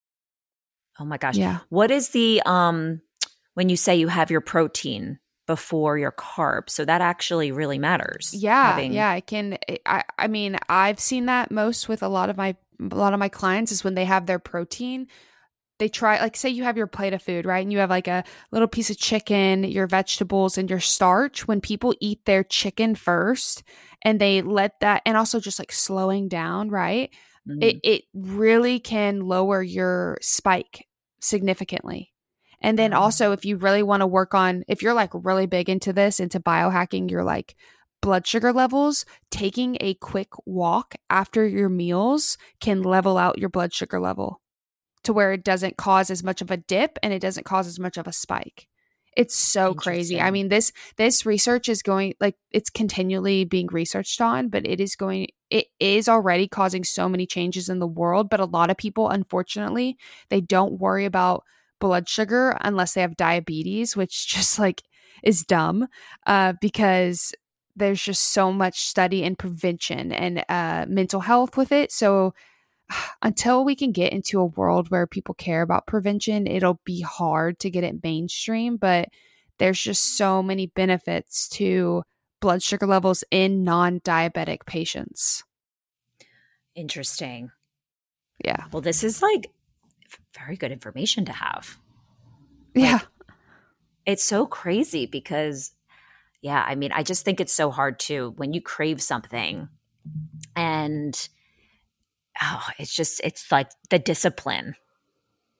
Oh my gosh.
Yeah.
What is the, um, when you say you have your protein before your carbs? So that actually really matters.
Yeah. Having- yeah. I can, I, I mean, I've seen that most with a lot of my, a lot of my clients is when they have their protein, they try, like, say you have your plate of food, right? And you have like a little piece of chicken, your vegetables, and your starch. When people eat their chicken first and they let that, and also just like slowing down, right? Mm-hmm. It it really can lower your spike significantly. And then mm-hmm. also, if you really want to work on, if you're like really big into this, into biohacking your like blood sugar levels, taking a quick walk after your meals can level out your blood sugar level to where it doesn't cause as much of a dip and it doesn't cause as much of a spike. It's so crazy. I mean, this this research is going, like, it's continually being researched on, but it is going, it is already causing so many changes in the world. But a lot of people, unfortunately, they don't worry about blood sugar unless they have diabetes, which just like is dumb uh, because there's just so much study in prevention and uh, mental health with it. So until we can get into a world where people care about prevention, it'll be hard to get it mainstream, but there's just so many benefits to blood sugar levels in non-diabetic patients.
Interesting.
Yeah.
Well, this is like very good information to have.
Yeah.
Like, it's so crazy because, yeah, I mean, I just think it's so hard too when you crave something and oh, it's just, it's like the discipline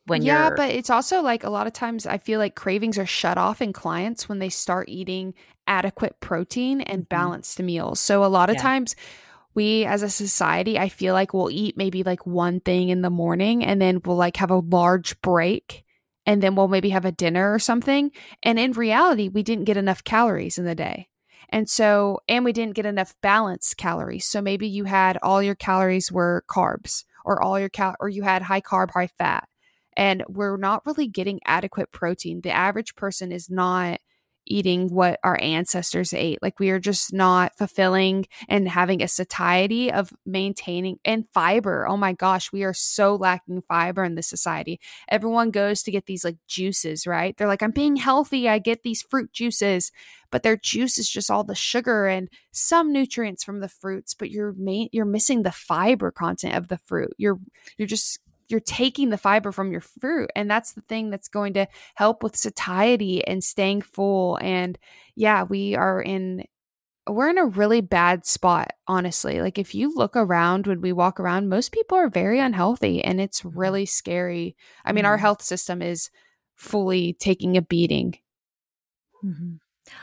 when
yeah,
you're
but it's also like a lot of times I feel like cravings are shut off in clients when they start eating adequate protein and
Mhm.
balanced meals. So a lot of
Yeah.
times we as a society, I feel like we'll eat maybe like one thing in the morning and then we'll like have a large break and then we'll maybe have a dinner or something. And in reality, we didn't get enough calories in the day. And so, and we didn't get enough balanced calories. So maybe you had all your calories were carbs or all your cal, or you had high carb, high fat. And we're not really getting adequate protein. The average person is not eating what our ancestors ate. Like we are just not fulfilling and having a satiety of maintaining and fiber. Oh my gosh, we are so lacking fiber in this society. Everyone goes to get these like juices, right? They're like, I'm being healthy. I get these fruit juices, but their juice is just all the sugar and some nutrients from the fruits, but you're ma- you're missing the fiber content of the fruit. You're you're just you're taking the fiber from your fruit. And that's the thing that's going to help with satiety and staying full. And yeah, we are in, we're in a really bad spot, honestly. Like if you look around when we walk around, most people are very unhealthy and it's really scary. I mean, our
Mhm.
health system is fully taking a beating.
Mhm.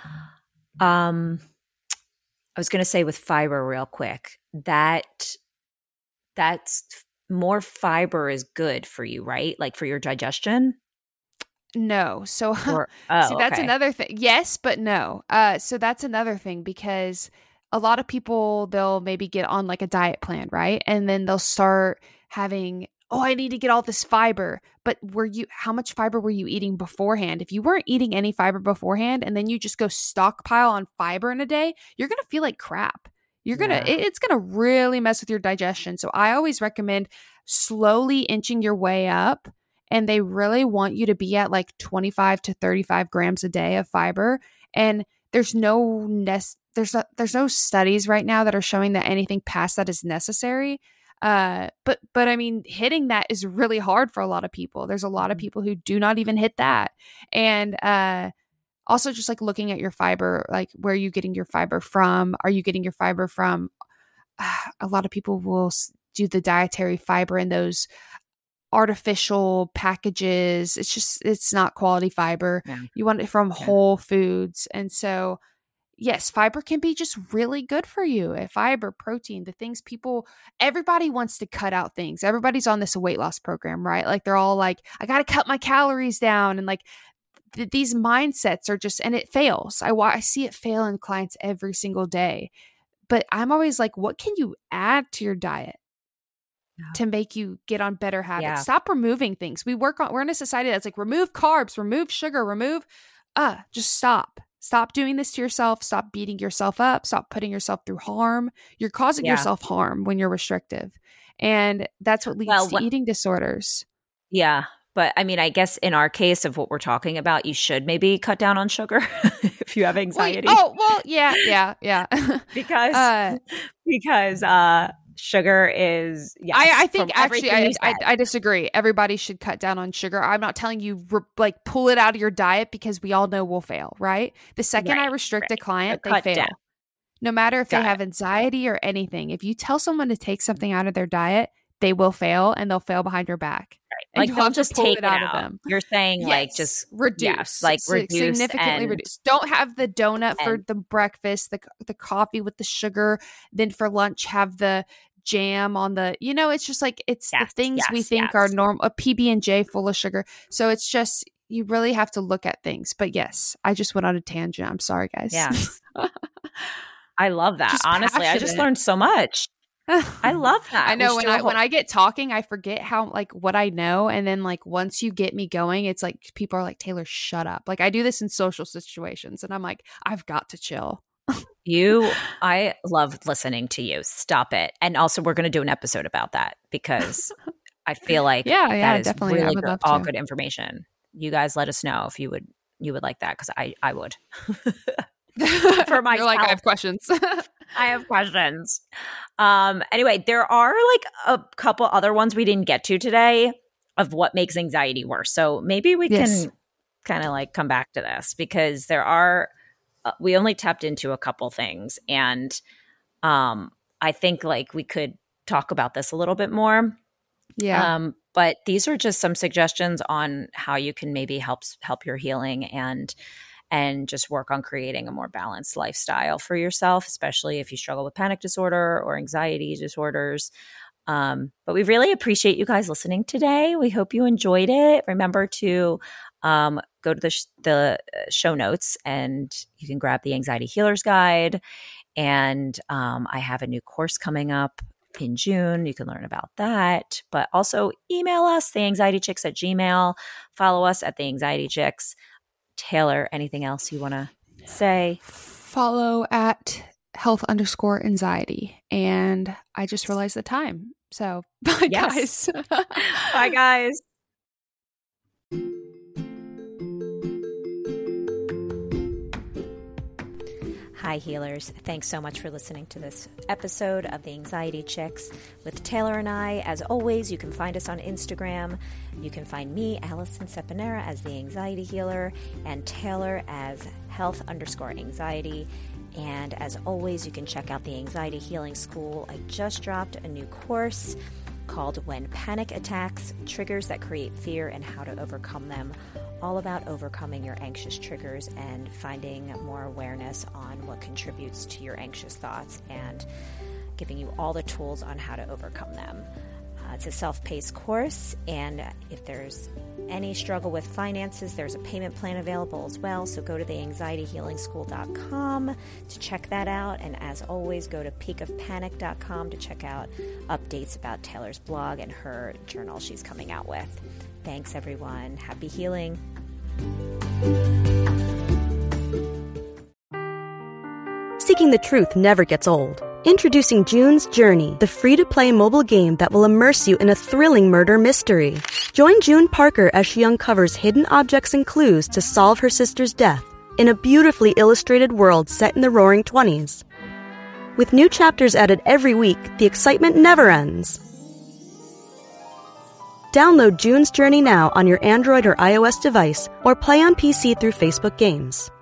Um, I was going to say with fiber real quick, that that's more fiber is good for you, right? Like for your digestion?
No. So
Or
see,
oh,
that's
okay.
another thing. Yes, but no. Uh, so that's another thing because a lot of people, they'll maybe get on like a diet plan, right? And then they'll start having, oh, I need to get all this fiber. But were you, how much fiber were you eating beforehand? If you weren't eating any fiber beforehand and then you just go stockpile on fiber in a day, you're going to feel like crap. You're going
Yeah.
to, it, it's going to really mess with your digestion. So I always recommend slowly inching your way up. And they really want you to be at like twenty-five to thirty-five grams a day of fiber. And there's no nest, there's a, there's no studies right now that are showing that anything past that is necessary. Uh, but but I mean, hitting that is really hard for a lot of people. There's a lot of people who do not even hit that. And uh, also just like looking at your fiber, like where are you getting your fiber from? Are you getting your fiber from? Uh, a lot of people will do the dietary fiber in those artificial packages. It's just, it's not quality fiber.
Yeah.
You want it from
Yeah.
Whole Foods. And so, yes, fiber can be just really good for you. Fiber, protein, the things people, everybody wants to cut out things. Everybody's on this weight loss program, right? Like they're all like, I got to cut my calories down. And like th- these mindsets are just, and it fails. I, I see it fail in clients every single day. But I'm always like, what can you add to your diet to make you get on better habits?
Yeah.
Stop removing things. We work on, we're in a society that's like, remove carbs, remove sugar, remove, uh, just stop. Stop doing this to yourself. Stop beating yourself up. Stop putting yourself through harm. You're causing
Yeah.
yourself harm when you're restrictive. And that's what leads
Well,
to
wh-
eating disorders.
Yeah. But I mean, I guess in our case of what we're talking about, you should maybe cut down on sugar if you have anxiety.
Wait, oh, well, yeah, yeah, yeah.
because
uh,
because uh sugar is yes,
I, I think
from
actually
everything
I,
you
I I disagree. Everybody should cut down on sugar. I'm not telling you re- like pull it out of your diet because we all know we'll fail, right? The second I
Right,
restrict a
right.
client,
So
they
cut
fail.
down.
No matter if
Got
they have anxiety or anything. If you tell someone to take something out of their diet, they will fail and they'll fail behind your back.
Right.
And
Like
you'll
they'll
have to
just
pull
take
it
it
out
out.
of them.
You're saying like
Yes,
just
reduce,
yes, like
si-
reduce
significantly
and,
reduce. Don't have the donut for
and-
the breakfast, the the coffee with the sugar. Then for lunch, have the jam on the. You know, it's just like it's
Yes,
the things we
yes,
think
yes.
are normal. A P B and J full of sugar. So it's just you really have to look at things. But yes, I just went on a tangent. I'm sorry, guys.
Yes. I love that.
Just
Honestly, I just
passionate.
learned so much. I love that.
I know
We
when
should do a
I when
whole-
I get talking, I forget how like what I know, and then like once you get me going, it's like people are like, Taylor, shut up. Like I do this in social situations, and I'm like, I've got to chill.
You, I love listening to you. Stop it. And also, we're going to do an episode about that because I feel like
Yeah, yeah,
that is
definitely. I
really
would
good,
love
all
to.
good information. You guys let us know if you would you would like that because I I would. For myself,
You're like, I have questions.
I have questions. Um. Anyway, there are like a couple other ones we didn't get to today of what makes anxiety worse. So maybe we
Yes.
can kind of like come back to this because there are. Uh, we only tapped into a couple things, and um, I think like we could talk about this a little bit more.
Yeah.
Um, but these are just some suggestions on how you can maybe help help your healing and and just work on creating a more balanced lifestyle for yourself, especially if you struggle with panic disorder or anxiety disorders. Um, but we really appreciate you guys listening today. We hope you enjoyed it. Remember to um, go to the, sh- the show notes and you can grab the Anxiety Healers Guide. And um, I have a new course coming up in June. You can learn about that. But also email us, the Anxiety Chicks at Gmail. Follow us at the Anxiety Chicks. Taylor, anything else you want to say?
Follow at health underscore anxiety. And I just realized the time. So bye,
Yes.
guys.
Bye, guys. Hi, healers. Thanks so much for listening to this episode of the Anxiety Chicks with Taylor and I. As always, you can find us on Instagram. You can find me, Allison Sepanera, as the Anxiety Healer, and Taylor as health underscore anxiety. And as always, you can check out the Anxiety Healing School. I just dropped a new course called When Panic Attacks, Triggers That Create Fear and How to Overcome Them. All about overcoming your anxious triggers and finding more awareness on what contributes to your anxious thoughts and giving you all the tools on how to overcome them. Uh, it's a self-paced course, and if there's any struggle with finances, there's a payment plan available as well. So go to the anxiety healing school dot com to check that out. And as always, go to peak of panic dot com to check out updates about Taylor's blog and her journal she's coming out with. Thanks, everyone. Happy healing.
Seeking the truth never gets old. Introducing June's Journey, the free-to-play mobile game that will immerse you in a thrilling murder mystery. Join June Parker as she uncovers hidden objects and clues to solve her sister's death in a beautifully illustrated world set in the Roaring Twenties. With new chapters added every week, the excitement never ends. Download June's Journey now on your Android or iOS device, or play on P C through Facebook Games.